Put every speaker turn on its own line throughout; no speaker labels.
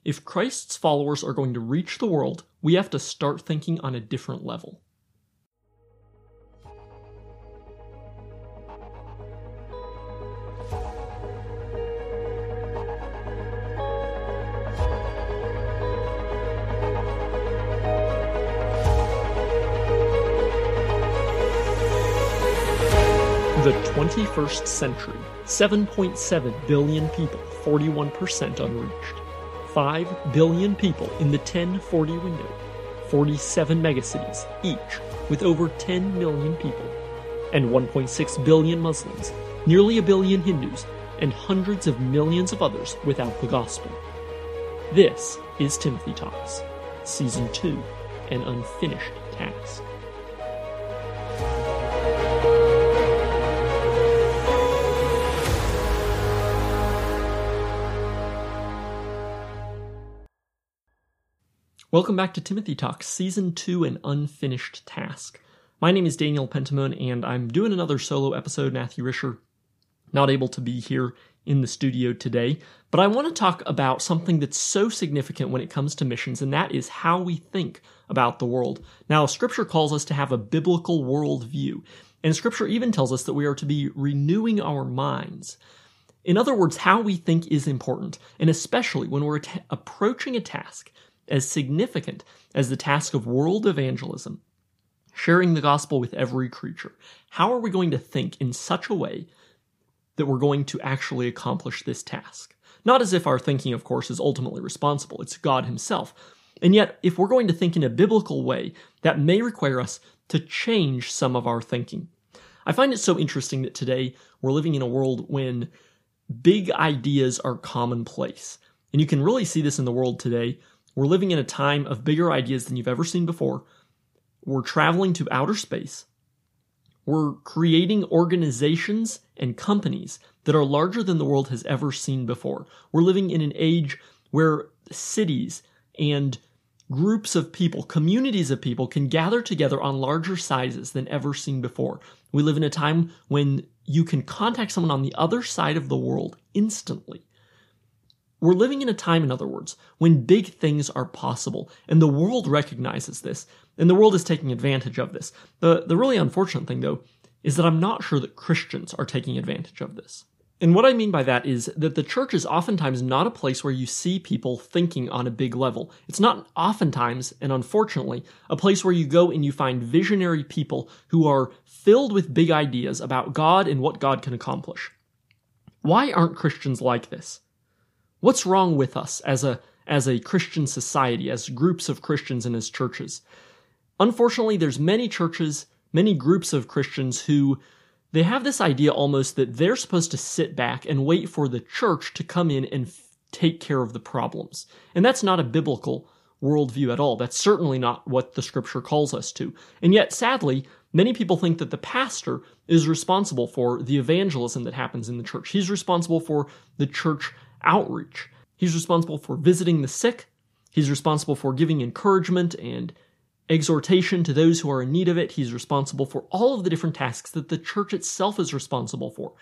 If Christ's followers are going to reach the world, we have to start thinking on a different level. The 21st century, 7.7 billion people, 41% unreached. 5 billion people in the 1040 window, 47 megacities each, with over 10 million people. And 1.6 billion Muslims, nearly a billion Hindus, and hundreds of millions of others without the gospel. This is Timothy Talks, Season 2, An Unfinished Task. Welcome back to Timothy Talks, Season 2, An Unfinished Task. My name is Daniel Pentamone, and I'm doing another solo episode. Matthew Risher, not able to be here in the studio today, but I want to talk about something that's so significant when it comes to missions, and that is how we think about the world. Now, Scripture calls us to have a biblical worldview, and Scripture even tells us that we are to be renewing our minds. In other words, how we think is important, and especially when we're approaching a task as significant as the task of world evangelism, sharing the gospel with every creature. How are we going to think in such a way that we're going to actually accomplish this task? Not as if our thinking, of course, is ultimately responsible. It's God himself. And yet, if we're going to think in a biblical way, that may require us to change some of our thinking. I find it so interesting that today we're living in a world when big ideas are commonplace. And you can really see this in the world today. We're living in a time of bigger ideas than you've ever seen before. We're traveling to outer space. We're creating organizations and companies that are larger than the world has ever seen before. We're living in an age where cities and groups of people, communities of people, can gather together on larger sizes than ever seen before. We live in a time when you can contact someone on the other side of the world instantly. We're living in a time, in other words, when big things are possible, and the world recognizes this, and the world is taking advantage of this. The really unfortunate thing, though, is that I'm not sure that Christians are taking advantage of this. And what I mean by that is that the church is oftentimes not a place where you see people thinking on a big level. It's not oftentimes, and unfortunately, a place where you go and you find visionary people who are filled with big ideas about God and what God can accomplish. Why aren't Christians like this? What's wrong with us as a Christian society, as groups of Christians and as churches? Unfortunately, there's many churches, many groups of Christians who they have this idea almost that they're supposed to sit back and wait for the church to come in and take care of the problems. And that's not a biblical worldview at all. That's certainly not what the Scripture calls us to. And yet, sadly, many people think that the pastor is responsible for the evangelism that happens in the church. He's responsible for the church outreach. He's responsible for visiting the sick. He's responsible for giving encouragement and exhortation to those who are in need of it. He's responsible for all of the different tasks that the church itself is responsible for.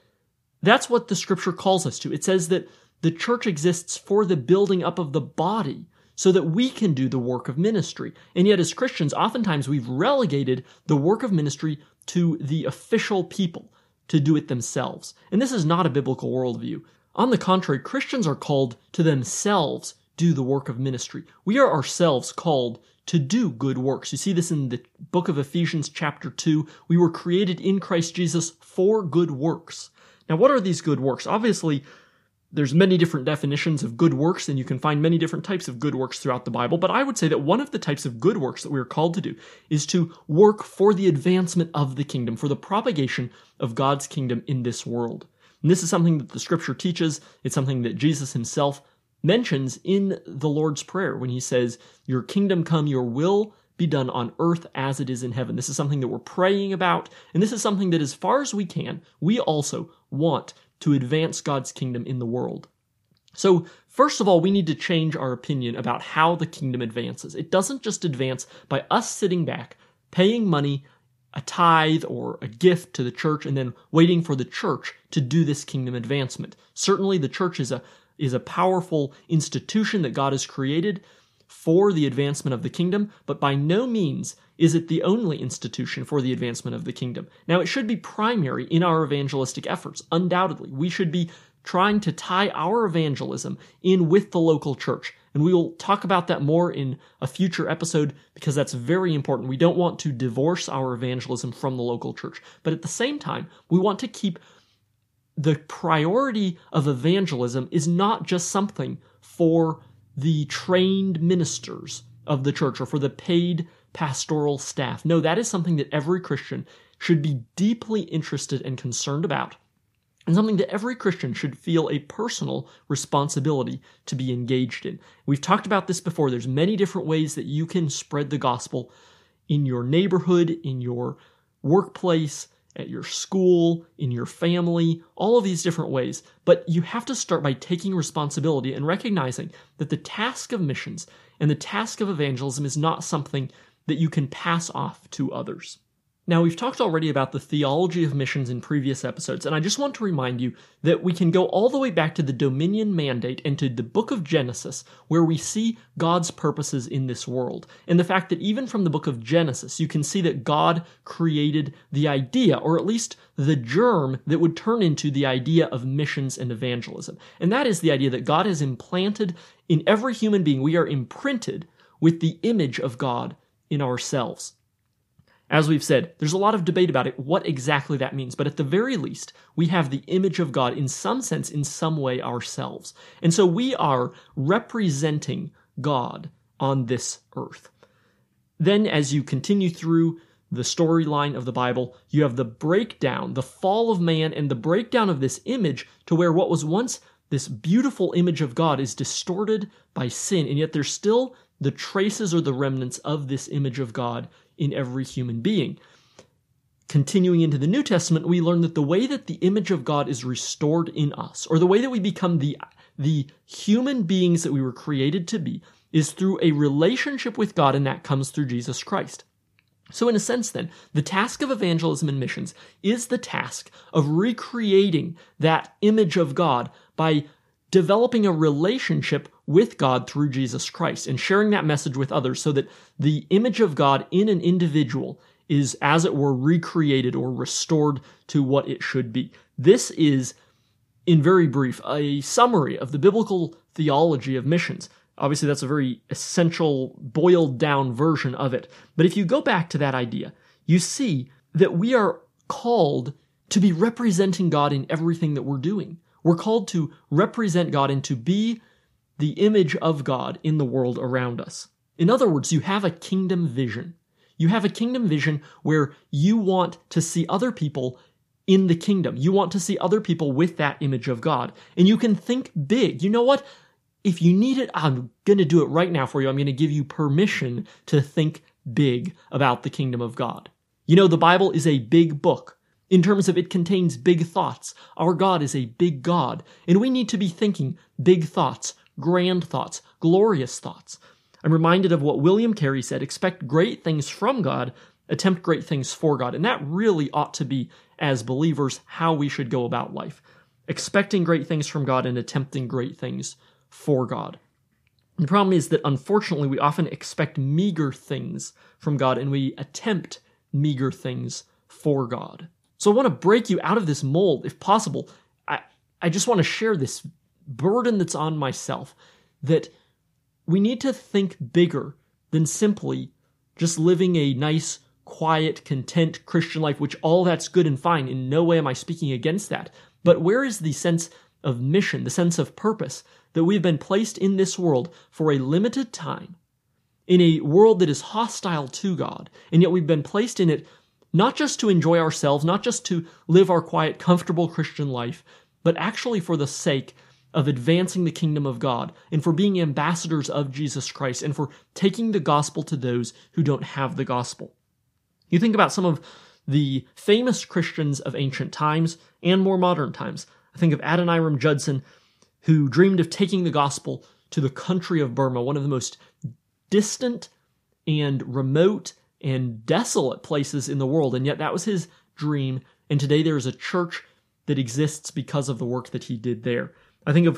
That's what the Scripture calls us to. It says that the church exists for the building up of the body so that we can do the work of ministry. And yet as Christians, oftentimes we've relegated the work of ministry to the official people to do it themselves. And this is not a biblical worldview. On the contrary, Christians are called to themselves do the work of ministry. We are ourselves called to do good works. You see this in the book of Ephesians chapter 2. We were created in Christ Jesus for good works. Now, what are these good works? Obviously, there's many different definitions of good works, and you can find many different types of good works throughout the Bible, but I would say that one of the types of good works that we are called to do is to work for the advancement of the kingdom, for the propagation of God's kingdom in this world. And this is something that the Scripture teaches. It's something that Jesus himself mentions in the Lord's Prayer when he says, "Your kingdom come, your will be done on earth as it is in heaven." This is something that we're praying about, and this is something that as far as we can, we also want to advance God's kingdom in the world. So, first of all, we need to change our opinion about how the kingdom advances. It doesn't just advance by us sitting back, paying money, a tithe or a gift to the church, and then waiting for the church to do this kingdom advancement. Certainly, the church is a is a powerful institution that God has created for the advancement of the kingdom, but by no means is it the only institution for the advancement of the kingdom. Now, it should be primary in our evangelistic efforts, undoubtedly. We should be trying to tie our evangelism in with the local church. And we will talk about that more in a future episode because that's very important. We don't want to divorce our evangelism from the local church. But at the same time, we want to keep the priority of evangelism is not just something for the trained ministers of the church or for the paid pastoral staff. No, that is something that every Christian should be deeply interested and concerned about, and something that every Christian should feel a personal responsibility to be engaged in. We've talked about this before. There's many different ways that you can spread the gospel in your neighborhood, in your workplace, at your school, in your family, all of these different ways. But you have to start by taking responsibility and recognizing that the task of missions and the task of evangelism is not something that you can pass off to others. Now, we've talked already about the theology of missions in previous episodes, and I just want to remind you that we can go all the way back to the Dominion Mandate and to the book of Genesis, where we see God's purposes in this world. And the fact that even from the book of Genesis, you can see that God created the idea, or at least the germ that would turn into the idea of missions and evangelism. And that is the idea that God has implanted in every human being. We are imprinted with the image of God in ourselves. As we've said, there's a lot of debate about it, what exactly that means, but at the very least, we have the image of God in some sense, in some way ourselves. And so we are representing God on this earth. Then as you continue through the storyline of the Bible, you have the breakdown, the fall of man, and the breakdown of this image to where what was once this beautiful image of God is distorted by sin, and yet there's still the traces or the remnants of this image of God in every human being. Continuing into the New Testament, we learn that the way that the image of God is restored in us, or the way that we become the human beings that we were created to be, is through a relationship with God, and that comes through Jesus Christ. So in a sense then, the task of evangelism and missions is the task of recreating that image of God by developing a relationship with God through Jesus Christ and sharing that message with others so that the image of God in an individual is, as it were, recreated or restored to what it should be. This is, in very brief, a summary of the biblical theology of missions. Obviously, that's a very essential, boiled down version of it. But if you go back to that idea, you see that we are called to be representing God in everything that we're doing. We're called to represent God and to be the image of God in the world around us. In other words, you have a kingdom vision. You have a kingdom vision where you want to see other people in the kingdom. You want to see other people with that image of God. And you can think big. You know what? If you need it, I'm going to do it right now for you. I'm going to give you permission to think big about the kingdom of God. You know, the Bible is a big book. In terms of it contains big thoughts. Our God is a big God, and we need to be thinking big thoughts, grand thoughts, glorious thoughts. I'm reminded of what William Carey said, expect great things from God, attempt great things for God. And that really ought to be, as believers, how we should go about life. Expecting great things from God and attempting great things for God. The problem is that, unfortunately, we often expect meager things from God, and we attempt meager things for God. So I want to break you out of this mold, if possible. I just want to share this burden that's on myself, that we need to think bigger than simply just living a nice, quiet, content Christian life, which all that's good and fine. In no way am I speaking against that. But where is the sense of mission, the sense of purpose, that we've been placed in this world for a limited time, in a world that is hostile to God, and yet we've been placed in it not just to enjoy ourselves, not just to live our quiet, comfortable Christian life, but actually for the sake of advancing the kingdom of God and for being ambassadors of Jesus Christ and for taking the gospel to those who don't have the gospel. You think about some of the famous Christians of ancient times and more modern times. I think of Adoniram Judson, who dreamed of taking the gospel to the country of Burma, one of the most distant and remote and desolate places in the world, and yet that was his dream, and today there is a church that exists because of the work that he did there. I think of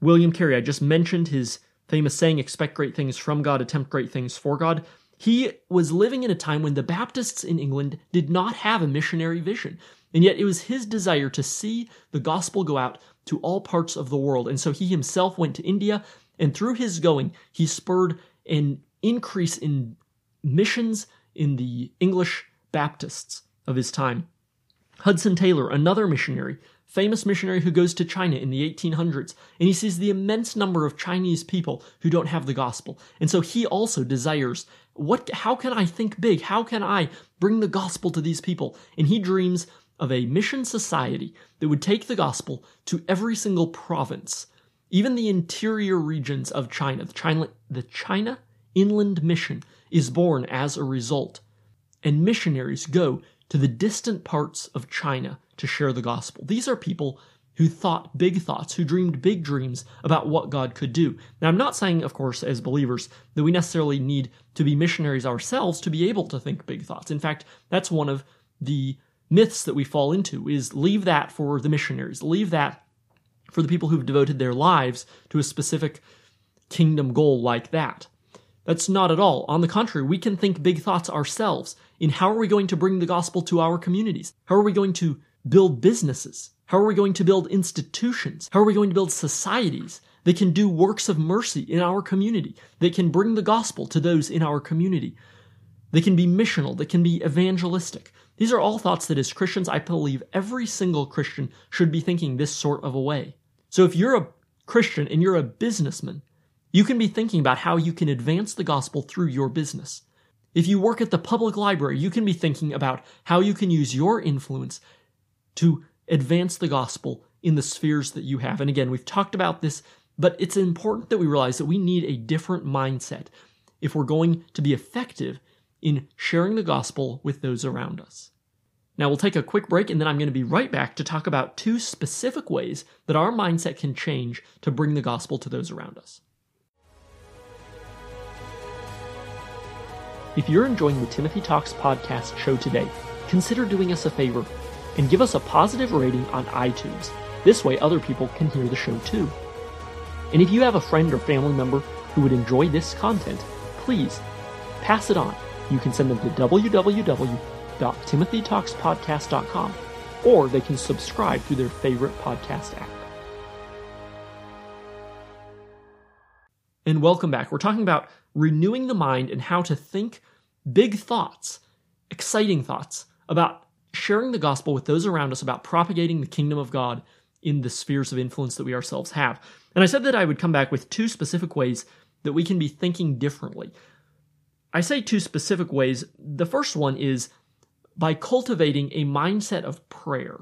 William Carey, I just mentioned his famous saying, expect great things from God, attempt great things for God. He was living in a time when the Baptists in England did not have a missionary vision. And yet it was his desire to see the gospel go out to all parts of the world. And so he himself went to India, and through his going, he spurred an increase in missions in the English Baptists of his time. Hudson Taylor, another missionary, famous missionary who goes to China in the 1800s, and he sees the immense number of Chinese people who don't have the gospel. And so he also desires, how can I think big? How can I bring the gospel to these people? And he dreams of a mission society that would take the gospel to every single province, even the interior regions of China. The China Inland Mission is born as a result. And missionaries go to the distant parts of China to share the gospel. These are people who thought big thoughts, who dreamed big dreams about what God could do. Now, I'm not saying, of course, as believers, that we necessarily need to be missionaries ourselves to be able to think big thoughts. In fact, that's one of the myths that we fall into, is leave that for the missionaries. Leave that for the people who've devoted their lives to a specific kingdom goal like that. That's not at all. On the contrary, we can think big thoughts ourselves in how are we going to bring the gospel to our communities? How are we going to build businesses? How are we going to build institutions? How are we going to build societies that can do works of mercy in our community, that can bring the gospel to those in our community? They can be missional, they can be evangelistic. These are all thoughts that as Christians, I believe every single Christian should be thinking this sort of a way. So if you're a Christian and you're a businessman, you can be thinking about how you can advance the gospel through your business. If you work at the public library, you can be thinking about how you can use your influence to advance the gospel in the spheres that you have. And again, we've talked about this, but it's important that we realize that we need a different mindset if we're going to be effective in sharing the gospel with those around us. Now we'll take a quick break, and then I'm going to be right back to talk about 2 specific ways that our mindset can change to bring the gospel to those around us. If you're enjoying the Timothy Talks podcast show today, consider doing us a favor and give us a positive rating on iTunes. This way other people can hear the show too. And if you have a friend or family member who would enjoy this content, please pass it on. You can send them to www.timothytalkspodcast.com, or they can subscribe through their favorite podcast app. And welcome back. We're talking about renewing the mind and how to think big thoughts, exciting thoughts about sharing the gospel with those around us, about propagating the kingdom of God in the spheres of influence that we ourselves have. And I said that I would come back with 2 specific ways that we can be thinking differently. I say 2 specific ways. The first one is by cultivating a mindset of prayer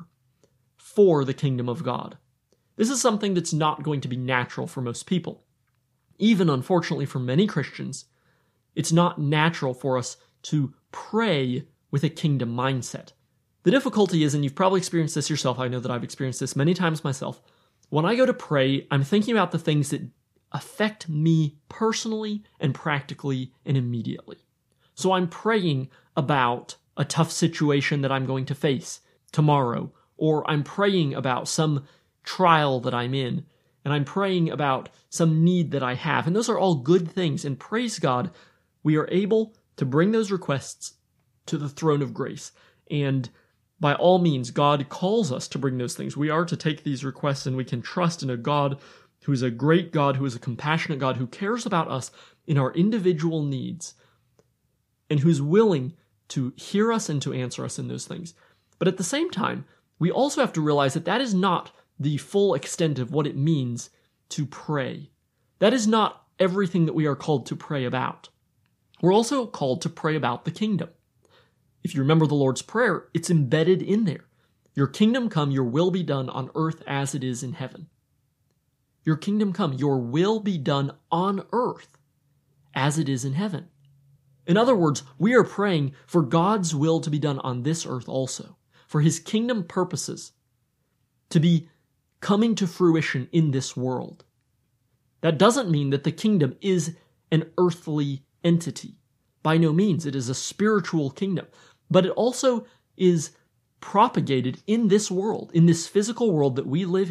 for the kingdom of God. This is something that's not going to be natural for most people. Even, unfortunately, for many Christians, it's not natural for us to pray with a kingdom mindset. The difficulty is, and you've probably experienced this yourself, I know that I've experienced this many times myself, when I go to pray, I'm thinking about the things that affect me personally and practically and immediately. So I'm praying about a tough situation that I'm going to face tomorrow, or I'm praying about some trial that I'm in, and I'm praying about some need that I have. And those are all good things, and praise God, we are able to bring those requests to the throne of grace. And by all means, God calls us to bring those things. We are to take these requests, and we can trust in a God who is a great God, who is a compassionate God, who cares about us in our individual needs, and who's willing to hear us and to answer us in those things. But at the same time, we also have to realize that that is not the full extent of what it means to pray. That is not everything that we are called to pray about. We're also called to pray about the kingdom. If you remember the Lord's Prayer, it's embedded in there. Your kingdom come, your will be done on earth as it is in heaven. Your kingdom come, your will be done on earth as it is in heaven. In other words, we are praying for God's will to be done on this earth also, for his kingdom purposes to be coming to fruition in this world. That doesn't mean that the kingdom is an earthly entity. By no means. It is a spiritual kingdom. But it also is propagated in this world, in this physical world that we live in,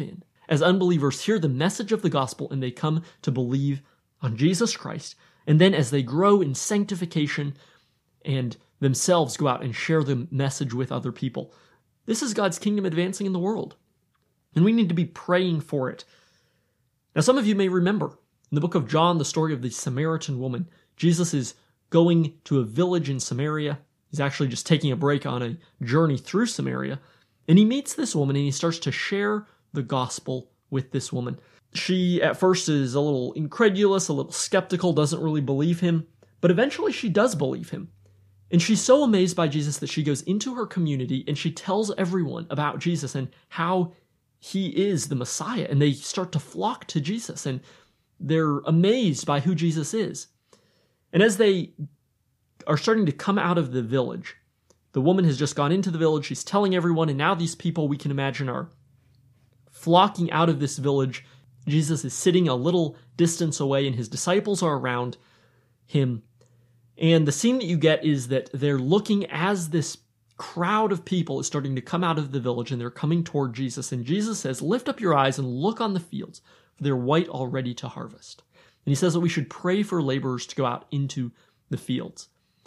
as unbelievers hear the message of the gospel and they come to believe on Jesus Christ. And then as they grow in sanctification and themselves go out and share the message with other people. This is God's kingdom advancing in the world. And we need to be praying for it. Now, some of you may remember in the book of John, the story of the Samaritan woman. Jesus is going to a village in Samaria. He's actually just taking a break on a journey through Samaria. And he meets this woman and he starts to share the gospel with this woman. She at first is a little incredulous, a little skeptical, doesn't really believe him. But eventually she does believe him. And she's so amazed by Jesus that she goes into her community and she tells everyone about Jesus and how he is the Messiah. And they start to flock to Jesus and they're amazed by who Jesus is. And as they are starting to come out of the village, the woman has just gone into the village. She's telling everyone. And now these people, we can imagine, are flocking out of this village. Jesus is sitting a little distance away and his disciples are around him. And the scene that you get is that they're looking as this crowd of people is starting to come out of the village and they're coming toward Jesus. And Jesus says, lift up your eyes and look on the fields, for they're white already to harvest. And he says that we should pray for laborers to go out into the fields.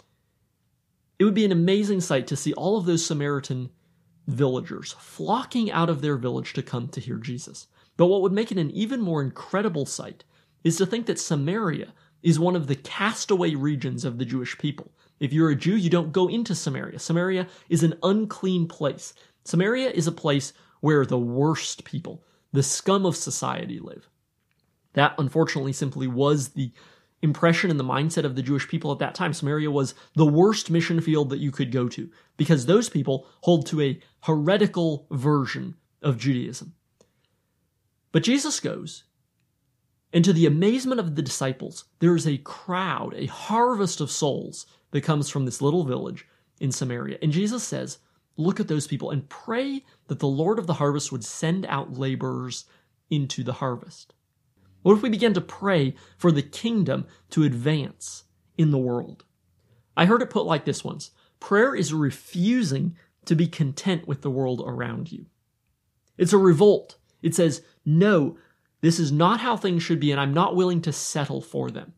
It would be an amazing sight to see all of those Samaritan villagers flocking out of their village to come to hear Jesus. But what would make it an even more incredible sight is to think that Samaria is one of the castaway regions of the Jewish people. If you're a Jew, you don't go into Samaria. Samaria is an unclean place. Samaria is a place where the worst people, the scum of society, live. That, unfortunately, simply was the impression and the mindset of the Jewish people at that time. Samaria was the worst mission field that you could go to because those people hold to a heretical version of Judaism. But Jesus goes, and to the amazement of the disciples, there is a crowd, a harvest of souls that comes from this little village in Samaria. And Jesus says, look at those people and pray that the Lord of the harvest would send out laborers into the harvest. What if we began to pray for the kingdom to advance in the world? I heard it put like this once: prayer is refusing to be content with the world around you. It's a revolt. It says, no, this is not how things should be, and I'm not willing to settle for them.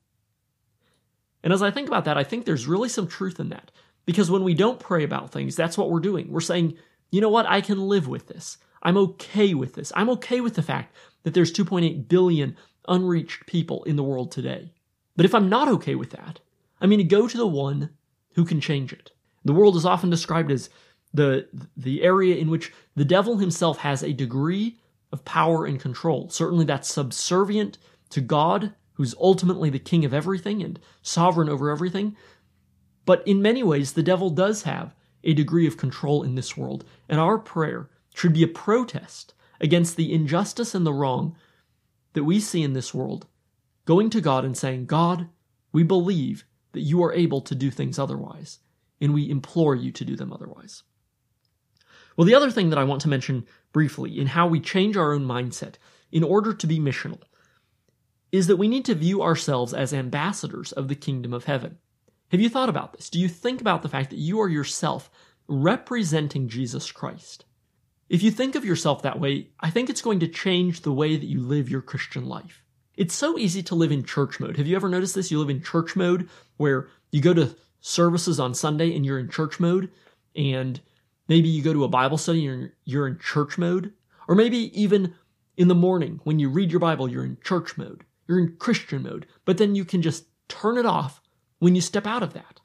And as I think about that, I think there's really some truth in that. Because when we don't pray about things, that's what we're doing. We're saying, you know what, I can live with this. I'm okay with this. I'm okay with the fact that there's 2.8 billion unreached people in the world today. But if I'm not okay with that, I'm going to go to the one who can change it. The world is often described as the area in which the devil himself has a degree of power and control. Certainly that's subservient to God, who's ultimately the king of everything and sovereign over everything. But in many ways, the devil does have a degree of control in this world. And our prayer should be a protest against the injustice and the wrong that we see in this world, going to God and saying, God, we believe that you are able to do things otherwise, and we implore you to do them otherwise. Well, the other thing that I want to mention briefly in how we change our own mindset in order to be missional is that we need to view ourselves as ambassadors of the kingdom of heaven. Have you thought about this? Do you think about the fact that you are yourself representing Jesus Christ? If you think of yourself that way, I think it's going to change the way that you live your Christian life. It's so easy to live in church mode. Have you ever noticed this? You live in church mode where you go to services on Sunday and you're in church mode, and maybe you go to a Bible study and you're in church mode, or maybe even in the morning when you read your Bible, you're in church mode. You're in Christian mode, but then you can just turn it off when you step out of that.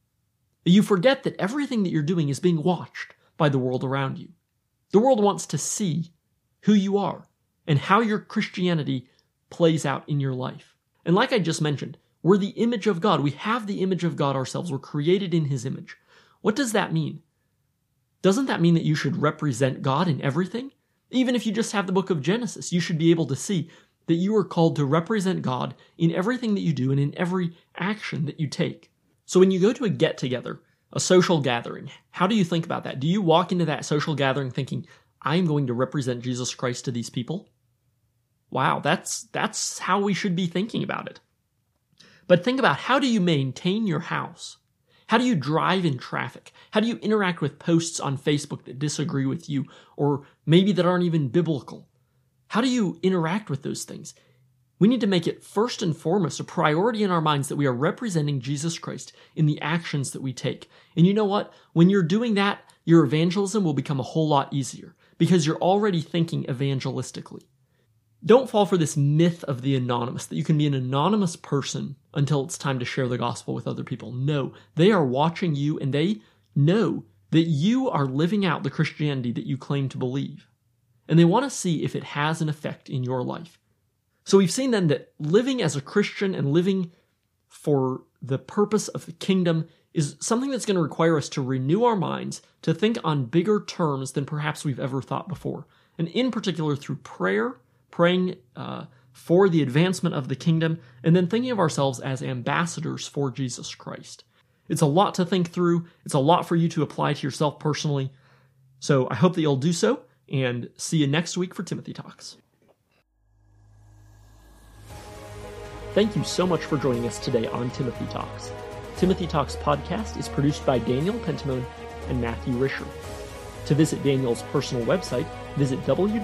You forget that everything that you're doing is being watched by the world around you. The world wants to see who you are and how your Christianity plays out in your life. And like I just mentioned, we're the image of God. We have the image of God ourselves. We're created in his image. What does that mean? Doesn't that mean that you should represent God in everything? Even if you just have the book of Genesis, you should be able to see that you are called to represent God in everything that you do and in every action that you take. So when you go to a get-together, a social gathering, how do you think about that? Do you walk into that social gathering thinking, I'm going to represent Jesus Christ to these people? Wow, that's how we should be thinking about it. But think about, how do you maintain your house? How do you drive in traffic? How do you interact with posts on Facebook that disagree with you, or maybe that aren't even biblical? How do you interact with those things? We need to make it first and foremost a priority in our minds that we are representing Jesus Christ in the actions that we take. And you know what? When you're doing that, your evangelism will become a whole lot easier because you're already thinking evangelistically. Don't fall for this myth of the anonymous, that you can be an anonymous person until it's time to share the gospel with other people. No, they are watching you and they know that you are living out the Christianity that you claim to believe. And they want to see if it has an effect in your life. So we've seen then that living as a Christian and living for the purpose of the kingdom is something that's going to require us to renew our minds, to think on bigger terms than perhaps we've ever thought before. And in particular through prayer, praying for the advancement of the kingdom, and then thinking of ourselves as ambassadors for Jesus Christ. It's a lot to think through. It's a lot for you to apply to yourself personally. So I hope that you'll do so, and see you next week for Timothy Talks. Thank you so much for joining us today on Timothy Talks. Timothy Talks podcast is produced by Daniel Pentamone and Matthew Risher. To visit Daniel's personal website, visit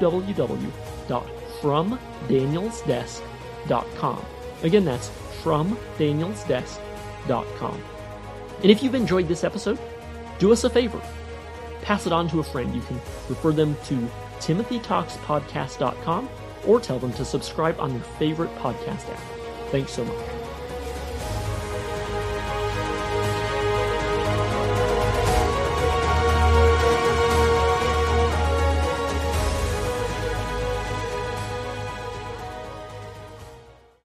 www.fromdanielsdesk.com. Again, that's fromdanielsdesk.com. And if you've enjoyed this episode, do us a favor. Pass it on to a friend. You can refer them to timothytalkspodcast.com or tell them to subscribe on your favorite podcast app. Thanks so much.